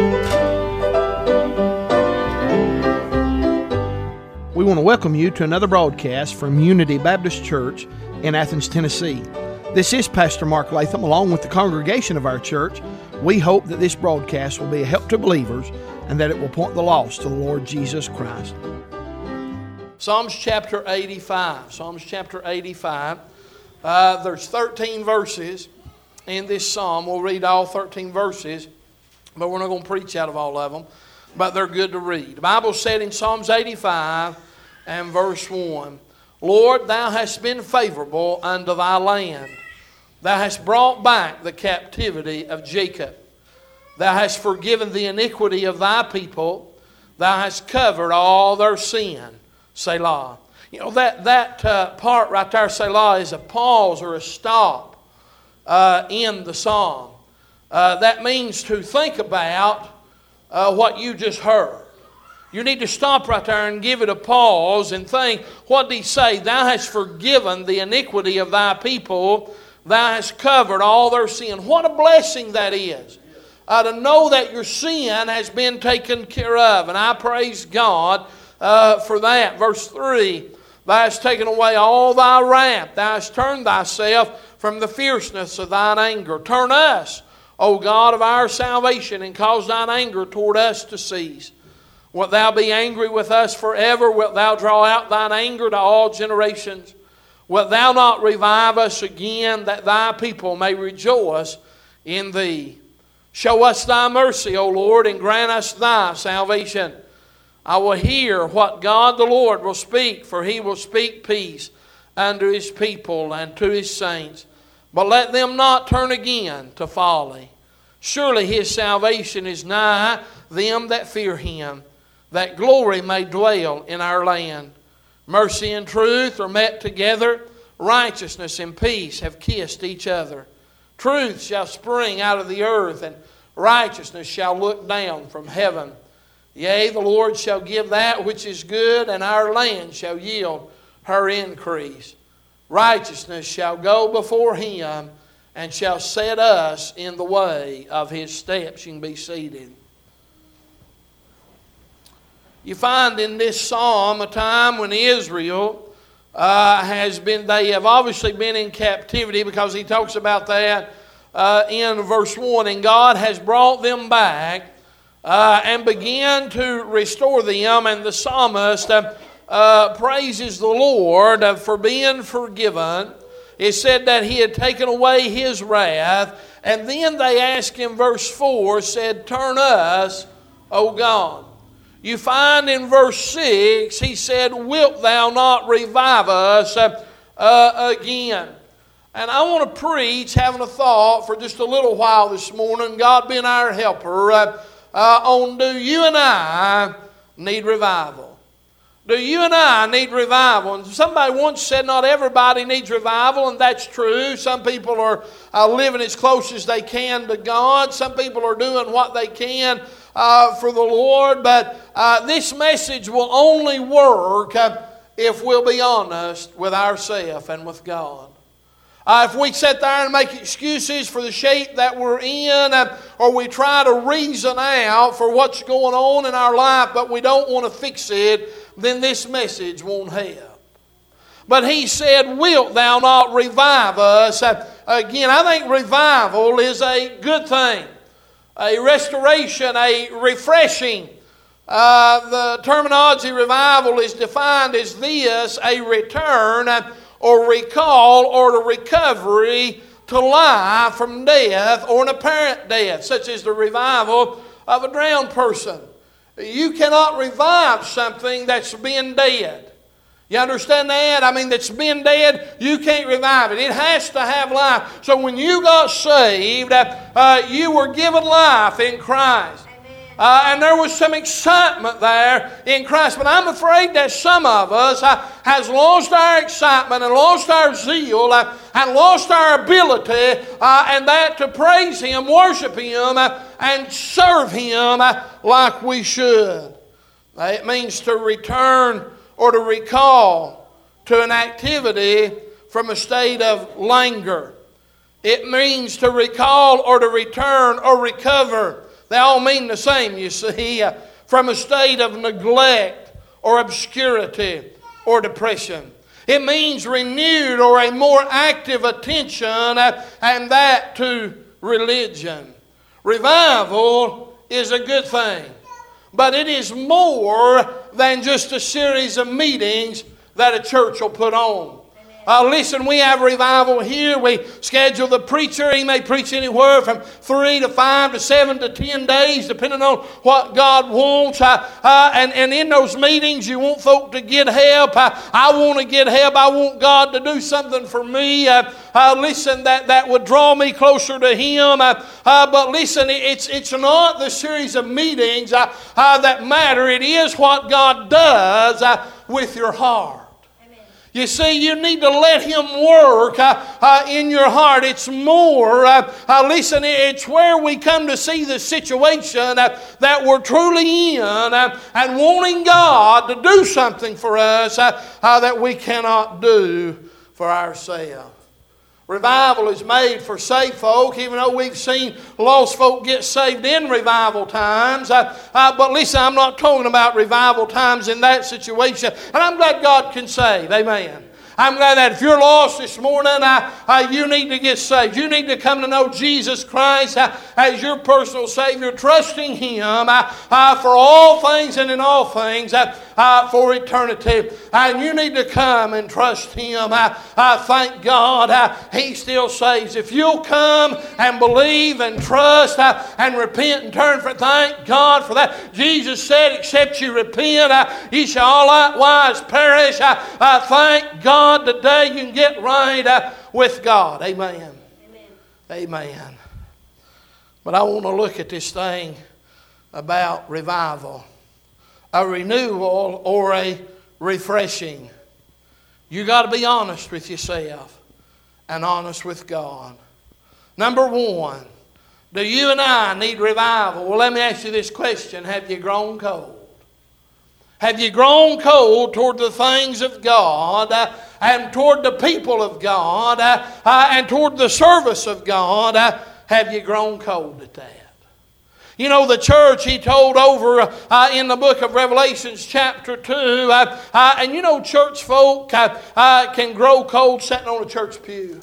We want to welcome you to another broadcast from Unity Baptist Church in Athens, Tennessee. This is Pastor Mark Latham along with the congregation of our church. We hope that this broadcast will be a help to believers and that it will point the lost to the Lord Jesus Christ. Psalms chapter 85. Psalms chapter 85. There's 13 verses in this psalm. We'll read all 13 verses, but we're not going to preach out of all of them. But they're good to read. The Bible said in Psalms 85 and verse 1, Lord, Thou hast been favorable unto Thy land. Thou hast brought back the captivity of Jacob. Thou hast forgiven the iniquity of Thy people. Thou hast covered all their sin. Selah. You know, that part right there, Selah, is a pause or a stop in the psalm. That means to think about what you just heard. You need to stop right there and give it a pause and think, what did he say? Thou hast forgiven the iniquity of Thy people. Thou hast covered all their sin. What a blessing that is. To know that your sin has been taken care of. And I praise God for that. Verse 3, Thou hast taken away all Thy wrath. Thou hast turned Thyself from the fierceness of Thine anger. Turn us, O God of our salvation, and cause Thine anger toward us to cease. Wilt Thou be angry with us forever? Wilt Thou draw out Thine anger to all generations? Wilt Thou not revive us again, that Thy people may rejoice in Thee? Show us Thy mercy, O Lord, and grant us Thy salvation. I will hear what God the Lord will speak, for He will speak peace unto His people and to His saints. But let them not turn again to folly. Surely His salvation is nigh them that fear Him, that glory may dwell in our land. Mercy and truth are met together. Righteousness and peace have kissed each other. Truth shall spring out of the earth, and righteousness shall look down from heaven. Yea, the Lord shall give that which is good, and our land shall yield her increase. Righteousness shall go before Him, and shall set us in the way of His steps. You can be seated. You find in this psalm a time when Israel they have obviously been in captivity, because he talks about that in verse 1. And God has brought them back and began to restore them. And the psalmist praises the Lord for being forgiven. It said that He had taken away His wrath. And then they asked Him, verse 4, said, Turn us, O God. You find in verse 6, He said, Wilt Thou not revive us again? And I want to preach, having a thought for just a little while this morning, God being our helper, on do you and I need revival? Do you and I need revival? And somebody once said not everybody needs revival, and that's true. Some people are living as close as they can to God. Some people are doing what they can for the Lord. But this message will only work if we'll be honest with ourselves and with God. If we sit there and make excuses for the shape that we're in, or we try to reason out for what's going on in our life, but we don't want to fix it, then this message won't help. But He said, Wilt Thou not revive us again? I think revival is a good thing. A restoration, a refreshing. The terminology revival is defined as this: a return or recall or a recovery to life from death or an apparent death, such as the revival of a drowned person. You cannot revive something that's been dead. You understand that? I mean, that's been dead, you can't revive it. It has to have life. So when you got saved, you were given life in Christ. And there was some excitement there in Christ. But I'm afraid that some of us has lost our excitement and lost our zeal and lost our ability and that to praise Him, worship Him, and serve Him like we should. It means to return or to recall to an activity from a state of languor. It means to recall or to return or recover They all mean the same, you see. From a state of neglect or obscurity or depression. It means renewed or a more active attention, and that to religion. Revival is a good thing, but it is more than just a series of meetings that a church will put on. Listen, we have revival here. We schedule the preacher. He may preach anywhere from 3 to 5 to 7 to 10 days, depending on what God wants. And in those meetings, you want folk to get help. I want to get help. I want God to do something for me. Listen, that would draw me closer to Him. But listen, it's not the series of meetings that matter. It is what God does with your heart. You see, you need to let Him work in your heart. It's more, listen, it's where we come to see the situation that we're truly in and wanting God to do something for us that we cannot do for ourselves. Revival is made for saved folk, even though we've seen lost folk get saved in revival times. But listen, I'm not talking about revival times in that situation. And I'm glad God can save. Amen. I'm glad that if you're lost this morning, you need to get saved. You need to come to know Jesus Christ as your personal Savior, trusting Him for all things and in all things for eternity. And you need to come and trust Him. Thank God He still saves. If you'll come and believe and trust and repent and turn for it, thank God for that. Jesus said, except you repent, ye shall all likewise perish. Thank God today you can get right with God. Amen. Amen. But I want to look at this thing about revival. A renewal or a refreshing. You got to be honest with yourself and honest with God. Number one, do you and I need revival? Well, let me ask you this question. Have you grown cold? Have you grown cold toward the things of God and toward the people of God and toward the service of God? Have you grown cold at that? You know, the church, He told over in the book of Revelations chapter 2, and you know church folk can grow cold sitting on a church pew.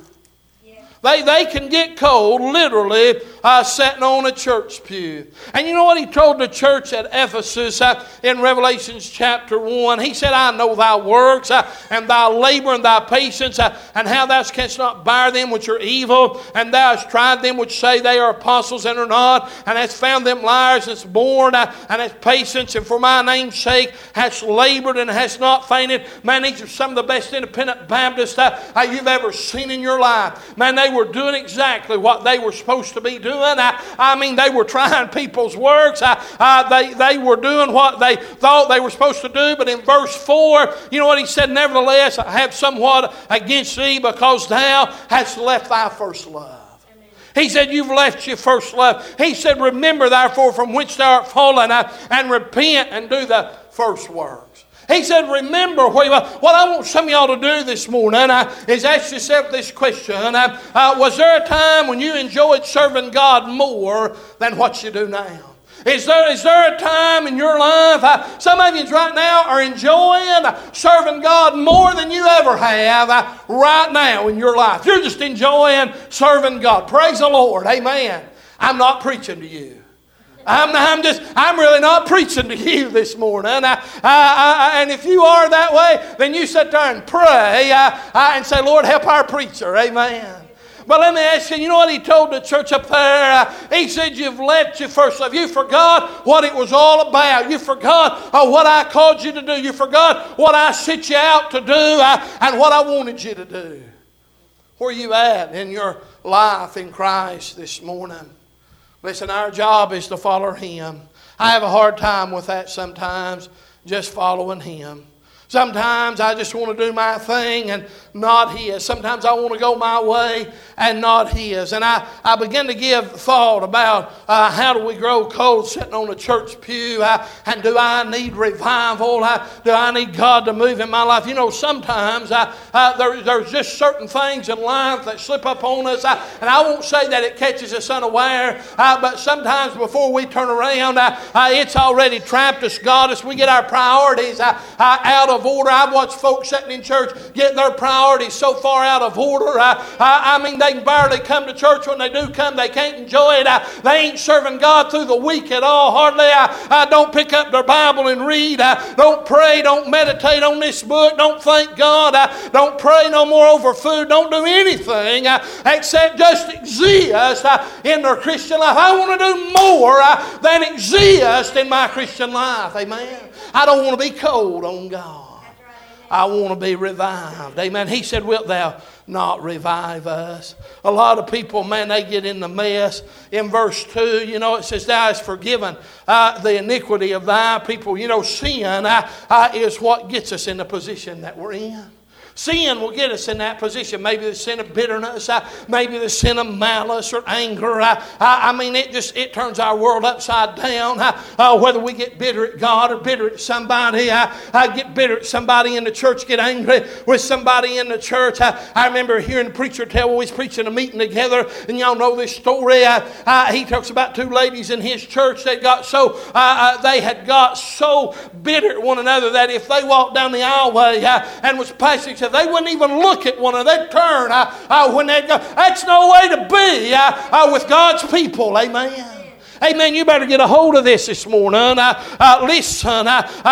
They can get cold literally sitting on a church pew. And you know what He told the church at Ephesus in Revelations chapter 1? He said, I know thy works and thy labor and thy patience and how thou canst not bear them which are evil, and thou hast tried them which say they are apostles and are not, and hast found them liars, and hast borne and hast patience, and for my name's sake hast labored and hast not fainted. Man, these are some of the best independent Baptists you've ever seen in your life. Man, they were doing exactly what they were supposed to be doing. I mean, they were trying people's works. They were doing what they thought they were supposed to do. But in verse 4, you know what he said? Nevertheless, I have somewhat against thee, because thou hast left thy first love. He said, you've left your first love. He said, remember therefore from which thou art fallen, and repent and do the first works. He said, remember where you are. What I want some of y'all to do this morning is ask yourself this question. Was there a time when you enjoyed serving God more than what you do now? Is there a time in your life, some of you right now are enjoying serving God more than you ever have right now in your life? You're just enjoying serving God. Praise the Lord. Amen. I'm not preaching to you. I'm really not preaching to you this morning. And if you are that way, then you sit there and pray and say, Lord, help our preacher. Amen. But let me ask you, you know what he told the church up there? He said, you've left your first love. You forgot what it was all about. You forgot what I called you to do. You forgot what I sent you out to do and what I wanted you to do. Where are you at in your life in Christ this morning? Listen, our job is to follow Him. I have a hard time with that sometimes, just following Him. Sometimes I just want to do my thing and not His. Sometimes I want to go my way and not His. And I begin to give thought about how do we grow cold sitting on a church pew? And do I need revival? Do I need God to move in my life? You know, sometimes there's just certain things in life that slip up on us. And I won't say that it catches us unaware, but sometimes before we turn around, it's already trapped us, got us. We get our priorities out of order. I've watched folks sitting in church get their priorities so far out of order. I mean, they can barely come to church. When they do come, they can't enjoy it. They ain't serving God through the week at all, hardly. Don't pick up their Bible and read. Don't pray. Don't meditate on this book. Don't thank God. Don't pray no more over food. Don't do anything except just exist in their Christian life. I want to do more than exist in my Christian life. Amen. I don't want to be cold on God. I want to be revived. Amen. He said, wilt thou not revive us? A lot of people, man, they get in the mess. In verse 2, you know, it says, thou hast forgiven the iniquity of thy people. You know, sin is what gets us in the position that we're in. Sin will get us in that position. Maybe the sin of bitterness, maybe the sin of malice or anger. I mean, it turns our world upside down. Whether we get bitter at God or bitter at somebody, I get bitter at somebody in the church, get angry with somebody in the church. I remember hearing the preacher tell, we was preaching a meeting together, and y'all know this story. He talks about two ladies in his church that got so they had got so bitter at one another that if they walked down the aisleway and was passing, they wouldn't even look at one another. They'd turn when they'd go. That's no way to be with God's people. Amen. Amen. You better get a hold of this morning. Listen,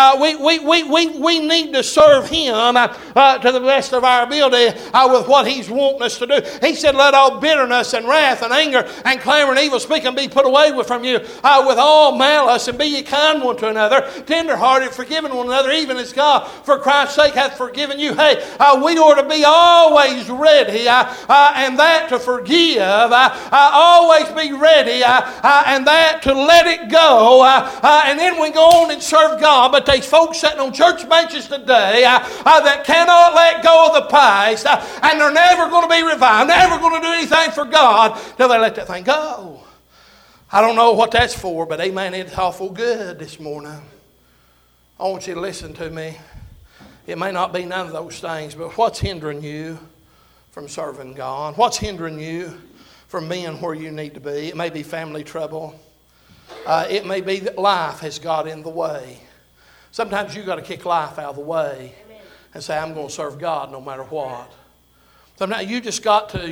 we need to serve Him to the best of our ability with what He's wanting us to do. He said, let all bitterness and wrath and anger and clamor and evil speaking be put away from you with all malice, and be ye kind one to another, tenderhearted, forgiving one another, even as God for Christ's sake hath forgiven you. Hey, we ought to be always ready and that to forgive. Always be ready and that to let it go, and then we go on and serve God. But there's folks sitting on church benches today that cannot let go of the past, and they're never going to be revived, never going to do anything for God till they let that thing go. I don't know what that's for, but amen, it's awful good this morning. I want you to listen to me. It may not be none of those things, but what's hindering you from serving God? What's hindering you from being where you need to be? It may be family trouble. It may be that life has got in the way. Sometimes you've got to kick life out of the way and say, I'm going to serve God no matter what. Sometimes you just got to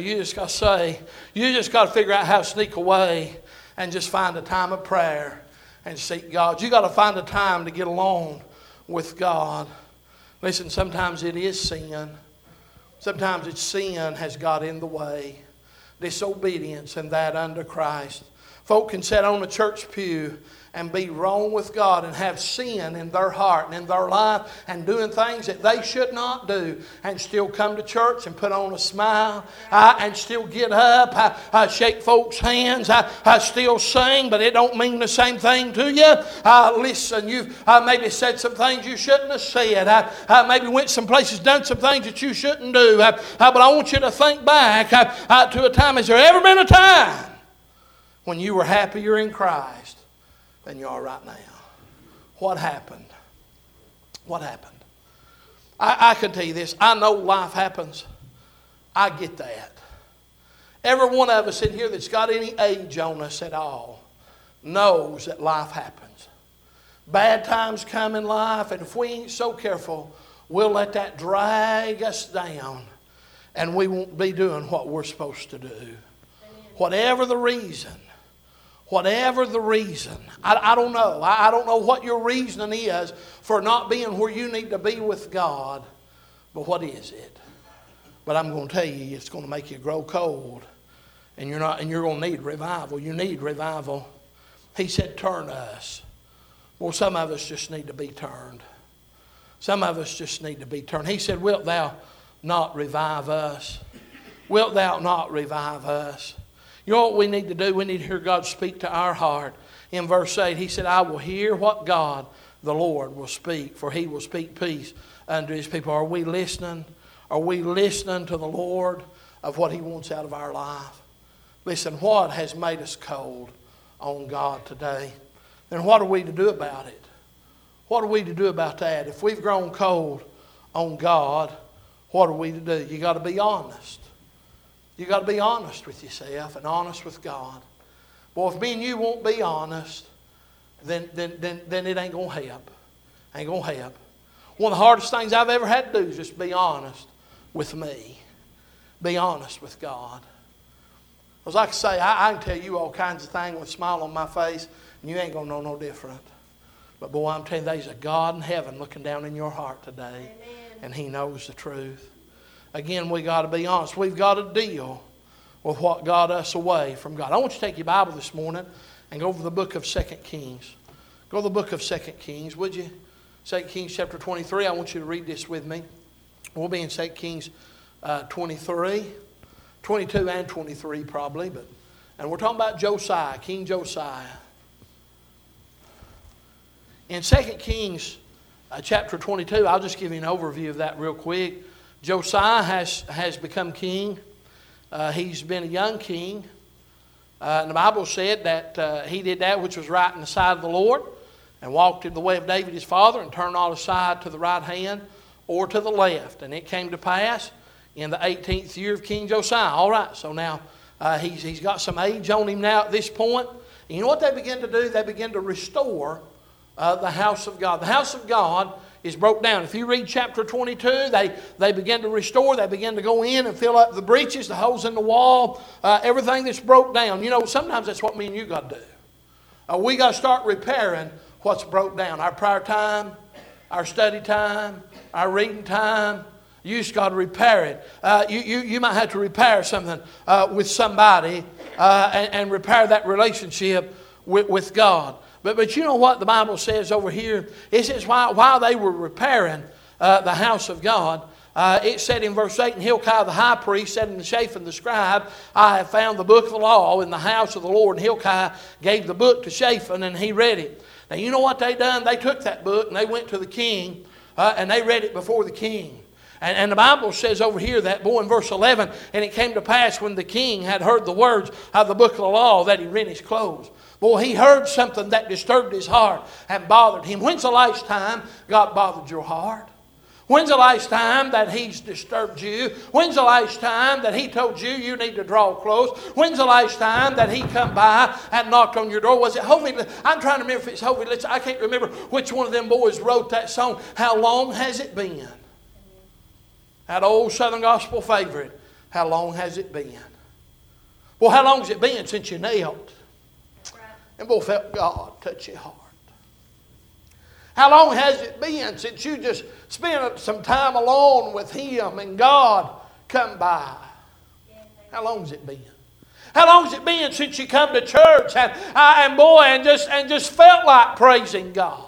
figure out how to sneak away and just find a time of prayer and seek God. You got to find a time to get along with God. Listen, sometimes it is sin. Sometimes it's sin has got in the way. Disobedience and that unto Christ. Folk can sit on a church pew and be wrong with God and have sin in their heart and in their life and doing things that they should not do, and still come to church and put on a smile and still get up, shake folks' hands, still sing, but it don't mean the same thing to you. Listen, you've maybe said some things you shouldn't have said. Maybe went some places, done some things that you shouldn't do. But I want you to think back to a time. Has there ever been a time when you were happier in Christ than you are right now? What happened? What happened? I can tell you this. I know life happens. I get that. Every one of us in here that's got any age on us at all knows that life happens. Bad times come in life, and if we ain't so careful, we'll let that drag us down, and we won't be doing what we're supposed to do. Whatever the reason, I don't know. I don't know what your reasoning is for not being where you need to be with God, but what is it? But I'm going to tell you, it's going to make you grow cold, and you're going to need revival. You need revival. He said, turn us. Well, some of us just need to be turned. Some of us just need to be turned. He said, wilt thou not revive us? Wilt thou not revive us? You know what we need to do? We need to hear God speak to our heart. In verse 8, He said, I will hear what God, the Lord, will speak, for He will speak peace unto His people. Are we listening? Are we listening to the Lord of what He wants out of our life? Listen, what has made us cold on God today? Then what are we to do about it? What are we to do about that? If we've grown cold on God, what are we to do? You got to be honest. You got to be honest with yourself and honest with God. Boy, if me and you won't be honest, then it ain't going to help. Ain't going to help. One of the hardest things I've ever had to do is just be honest with me. Be honest with God. Because like I say, I can tell you all kinds of things with a smile on my face, and you ain't going to know no different. But boy, I'm telling you, there's a God in heaven looking down in your heart today. Amen. And He knows the truth. Again, we got to be honest. We've got to deal with what got us away from God. I want you to take your Bible this morning and go over the book of 2 Kings. Go to the book of 2 Kings, would you? 2 Kings chapter 23. I want you to read this with me. We'll be in 2 Kings 23, 22 and 23 probably. And we're talking about Josiah, King Josiah. In 2 Kings chapter 22, I'll just give you an overview of that real quick. Josiah has become king. He's been a young king. And the Bible said that he did that which was right in the sight of the Lord and walked in the way of David his father and turned not aside to the right hand or to the left. And it came to pass in the 18th year of King Josiah. All right, so now he's got some age on him now at this point. And you know what they begin to do? They begin to restore the house of God. The house of God is broke down. If you read chapter 22, they begin to restore. They begin to go in and fill up the breaches, the holes in the wall, everything that's broke down. You know, sometimes that's what me and you got to do. We got to start repairing what's broke down. Our prayer time, our study time, our reading time. You just got to repair it. You might have to repair something with somebody and repair that relationship with God. But you know what the Bible says over here? It says while they were repairing the house of God, it said in verse 8, and Hilkiah the high priest said unto Shaphan the scribe, I have found the book of the law in the house of the Lord. And Hilkiah gave the book to Shaphan, and he read it. Now you know what they done? They took that book and they went to the king and they read it before the king. And the Bible says over here that, boy, in verse 11, and it came to pass when the king had heard the words of the book of the law that he rent his clothes. Boy, he heard something that disturbed his heart and bothered him. When's the last time God bothered your heart? When's the last time that He's disturbed you? When's the last time that He told you you need to draw close? When's the last time that He come by and knocked on your door? Was it Hovey? I'm trying to remember if it's Hovey. I can't remember which one of them boys wrote that song. How long has it been? That old Southern Gospel favorite. How long has it been? Well, how long has it been since you knelt? And boy, felt God touch your heart. How long has it been since you just spent some time alone with Him and God come by? How long has it been? How long has it been since you come to church and just felt like praising God?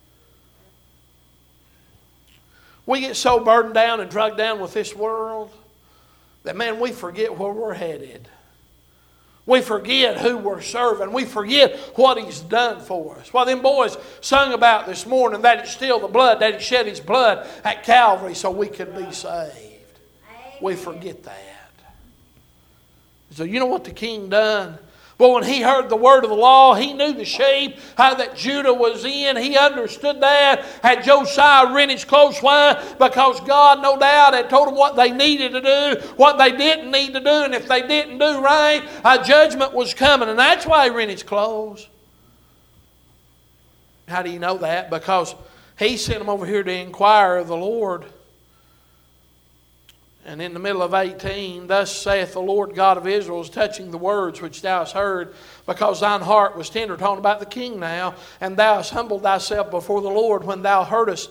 We get so burdened down and drugged down with this world that, man, we forget where we're headed. We forget who we're serving. We forget what He's done for us. Well, them boys sung about this morning that it's still the blood, that He shed His blood at Calvary so we could be saved. We forget that. So you know what the king done? Well, when he heard the word of the law, he knew the shape that Judah was in. He understood that. Had Josiah rent his clothes? Why? Because God, no doubt, had told them what they needed to do, what they didn't need to do. And if they didn't do right, judgment was coming. And that's why he rent his clothes. How do you know that? Because he sent them over here to inquire of the Lord. And in the middle of 18, thus saith the Lord God of Israel, touching the words which thou hast heard, because thine heart was tender. Talking about the king now. And thou hast humbled thyself before the Lord when thou heardest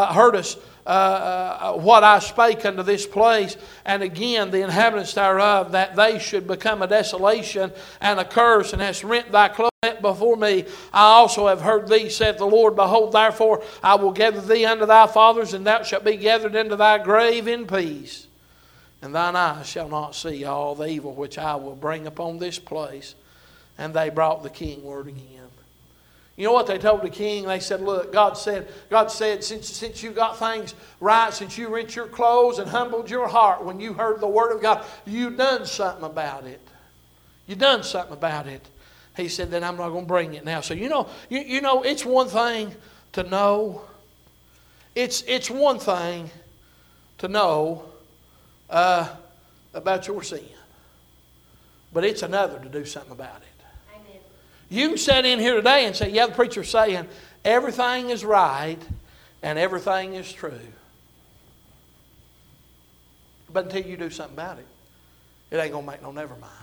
what I spake unto this place. And again, the inhabitants thereof, that they should become a desolation and a curse, and hast rent thy clothes before me. I also have heard thee, saith the Lord. Behold, therefore I will gather thee unto thy fathers, and thou shalt be gathered into thy grave in peace. And thine eyes shall not see all the evil which I will bring upon this place. And they brought the king word again. You know what they told the king? They said, look, God said, since you got things right, since you rent your clothes and humbled your heart when you heard the word of God, you done something about it. You done something about it. He said, then I'm not going to bring it now. So you know, it's one thing to know. It's one thing to know about your sin. But it's another to do something about it. Amen. You can sit in here today and say, yeah, the preacher's saying everything is right and everything is true. But until you do something about it, it ain't going to make no never mind.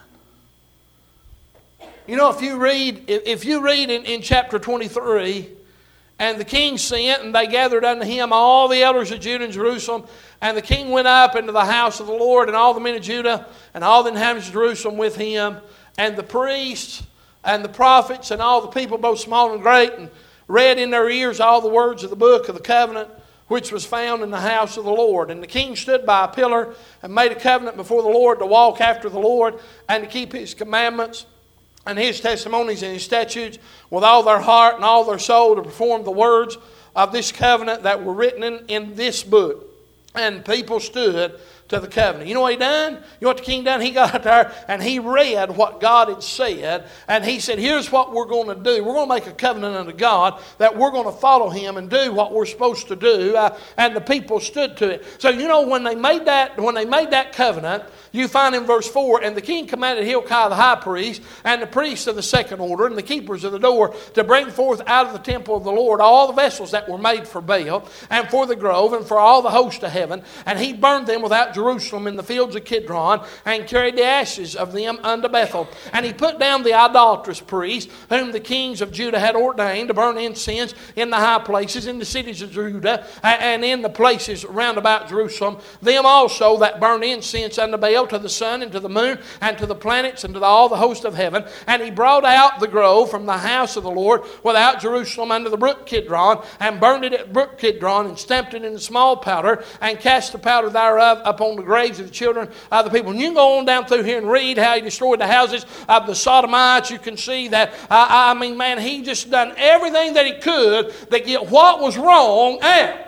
You know, if you read in chapter 23, and the king sent, and they gathered unto him all the elders of Judah and Jerusalem, and the king went up into the house of the Lord, and all the men of Judah, and all the inhabitants of Jerusalem with him, and the priests, and the prophets, and all the people, both small and great, and read in their ears all the words of the book of the covenant, which was found in the house of the Lord. And the king stood by a pillar, and made a covenant before the Lord to walk after the Lord, and to keep his commandments, and his testimonies and his statutes with all their heart and all their soul, to perform the words of this covenant that were written in this book. And people stood to the covenant. You know what he done? You know what the king done? He got out there and he read what God had said. And he said, here's what we're going to do. We're going to make a covenant unto God that we're going to follow him and do what we're supposed to do. And the people stood to it. So you know, when they made that covenant, you find in verse 4, and the king commanded Hilkiah the high priest, and the priests of the second order, and the keepers of the door, to bring forth out of the temple of the Lord all the vessels that were made for Baal, and for the grove, and for all the host of heaven. And he burned them without Jerusalem in the fields of Kidron, and carried the ashes of them unto Bethel. And he put down the idolatrous priests, whom the kings of Judah had ordained to burn incense in the high places, in the cities of Judah, and in the places round about Jerusalem. Them also that burned incense unto Baal, to the sun and to the moon and to the planets and to all the host of heaven. And he brought out the grove from the house of the Lord without Jerusalem unto the brook Kidron, and burned it at brook Kidron, and stamped it in small powder, and cast the powder thereof upon the graves of the children of the people. And you can go on down through here and read how he destroyed the houses of the Sodomites. You can see that, he just done everything that he could to get what was wrong out.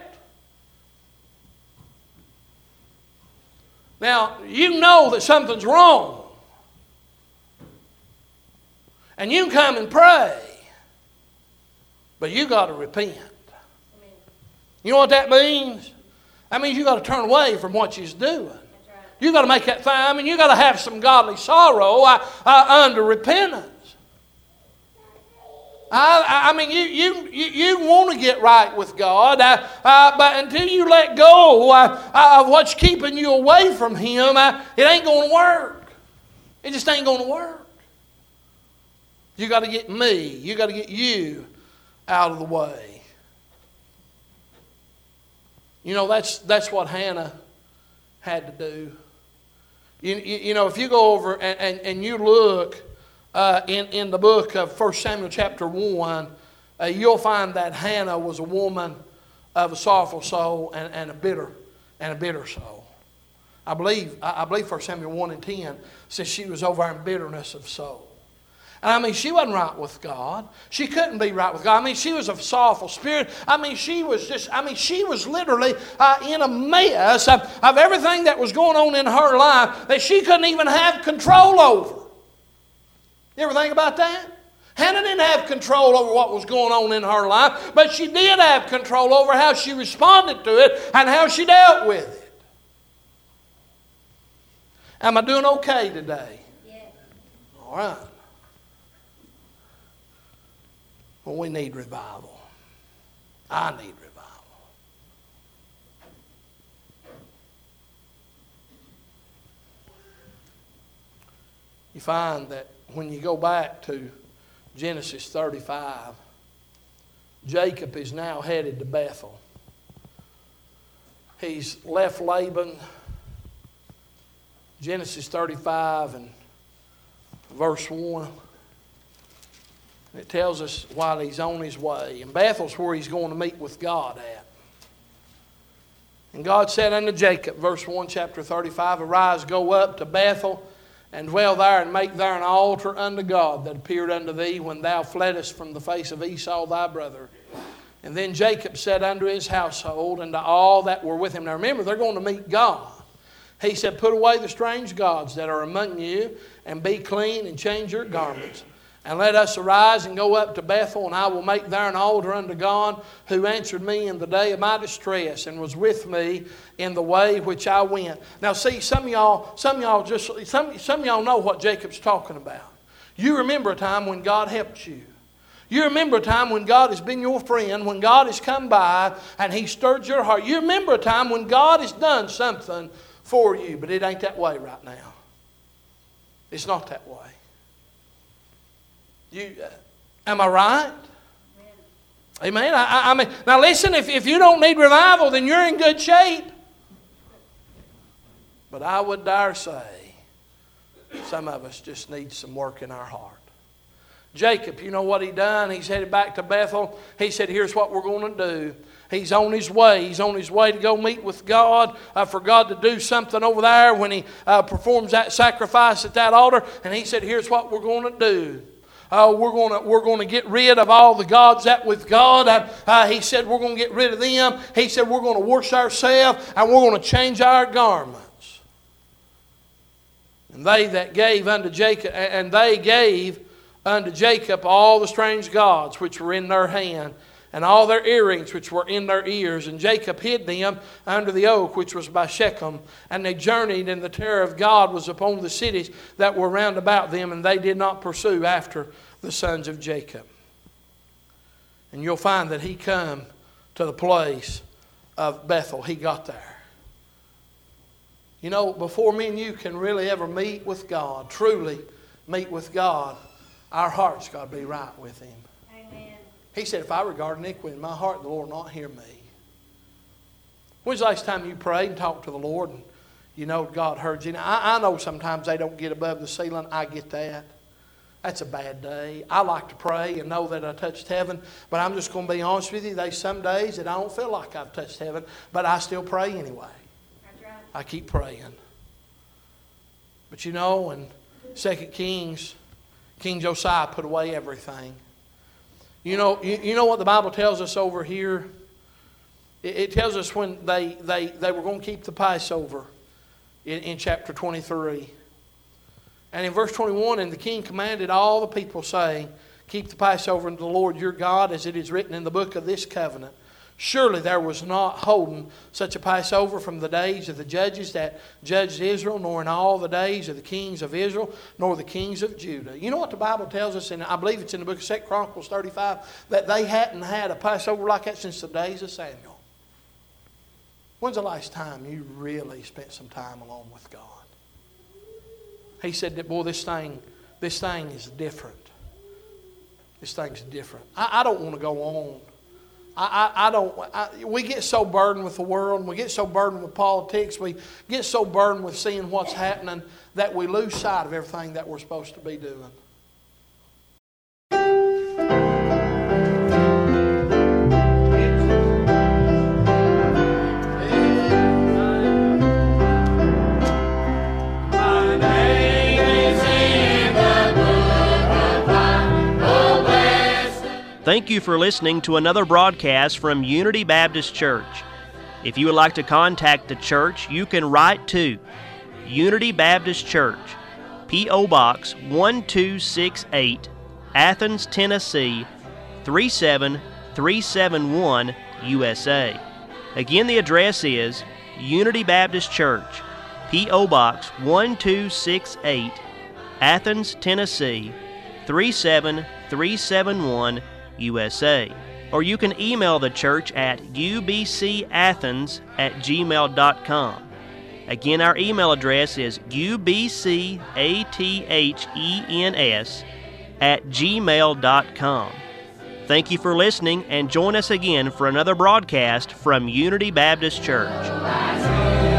Now, you know that something's wrong. And you can come and pray. But you got to repent. Amen. You know what that means? That means you got to turn away from what you're doing. Right. You got to make that thing. You got to have some godly sorrow under repentance. You want to get right with God, but until you let go of what's keeping you away from Him, it ain't going to work. It just ain't going to work. You got to get me. You got to get you out of the way. You know, that's what Hannah had to do. You know, if you go over and you look in the book of 1 Samuel chapter 1, you'll find that Hannah was a woman of a sorrowful soul and a bitter soul. I believe 1 Samuel 1 and 10 says she was over in bitterness of soul. And she wasn't right with God. She couldn't be right with God. She was a sorrowful spirit. She was literally in a mess of everything that was going on in her life that she couldn't even have control over. You ever think about that? Hannah didn't have control over what was going on in her life, but she did have control over how she responded to it and how she dealt with it. Am I doing okay today? Yes. All right. Well, we need revival. I need revival. You find that when you go back to Genesis 35, Jacob is now headed to Bethel. He's left Laban. Genesis 35 and verse 1. It tells us while he's on his way. And Bethel's where he's going to meet with God at. And God said unto Jacob, verse 1, chapter 35, Arise, go up to Bethel, and dwell there, and make there an altar unto God that appeared unto thee when thou fleddest from the face of Esau thy brother. And then Jacob said unto his household and to all that were with him. Now remember, they're going to meet God. He said, put away the strange gods that are among you, and be clean, and change your garments. And let us arise and go up to Bethel, and I will make there an altar unto God, who answered me in the day of my distress, and was with me in the way which I went. Now see, some of y'all know what Jacob's talking about. You remember a time when God helped you. You remember a time when God has been your friend, when God has come by and He stirred your heart. You remember a time when God has done something for you, but it ain't that way right now. It's not that way. Am I right? Amen. I mean, now listen, if you don't need revival, then you're in good shape. But I would dare say, some of us just need some work in our heart. Jacob, you know what he done? He's headed back to Bethel. He said, here's what we're going to do. He's on his way. He's on his way to go meet with God, for God to do something over there when he performs that sacrifice at that altar. And he said, here's what we're going to do. We're going to get rid of all the gods that with God. He said we're going to get rid of them. He said we're going to wash ourselves and we're going to change our garments. And they that gave unto Jacob, and they gave unto Jacob all the strange gods which were in their hand, and all their earrings which were in their ears. And Jacob hid them under the oak which was by Shechem. And they journeyed, and the terror of God was upon the cities that were round about them, and they did not pursue after the sons of Jacob. And you'll find that he come to the place of Bethel. He got there. You know, before me and you can really ever meet with God, truly meet with God, our heart's got to be right with Him. He said, if I regard iniquity in my heart, the Lord will not hear me. When's the last time you prayed and talked to the Lord and you know God heard you? Now, I know sometimes they don't get above the ceiling. I get that. That's a bad day. I like to pray and know that I touched heaven. But I'm just going to be honest with you. There's some days that I don't feel like I've touched heaven. But I still pray anyway. That's right. I keep praying. But you know, in 2 Kings, King Josiah put away everything. You know what the Bible tells us over here? It tells us when they were going to keep the Passover in chapter 23. And in verse 21, and the king commanded all the people, saying, keep the Passover unto the Lord your God, as it is written in the book of this covenant. Surely there was not holden such a Passover from the days of the judges that judged Israel, nor in all the days of the kings of Israel, nor the kings of Judah. You know what the Bible tells us, and I believe it's in the book of 2 Chronicles 35, that they hadn't had a Passover like that since the days of Samuel. When's the last time you really spent some time alone with God? He said that, boy, this thing is different. This thing's different. I don't want to go on. We get so burdened with the world, and we get so burdened with politics, we get so burdened with seeing what's happening that we lose sight of everything that we're supposed to be doing. Thank you for listening to another broadcast from Unity Baptist Church. If you would like to contact the church, you can write to Unity Baptist Church, P.O. Box 1268, Athens, Tennessee 37371, USA. Again, the address is Unity Baptist Church, P.O. Box 1268, Athens, Tennessee 37371, USA. Or you can email the church at ubcathens@gmail.com. Again, our email address is ubcathens@gmail.com. Thank you for listening, and join us again for another broadcast from Unity Baptist Church.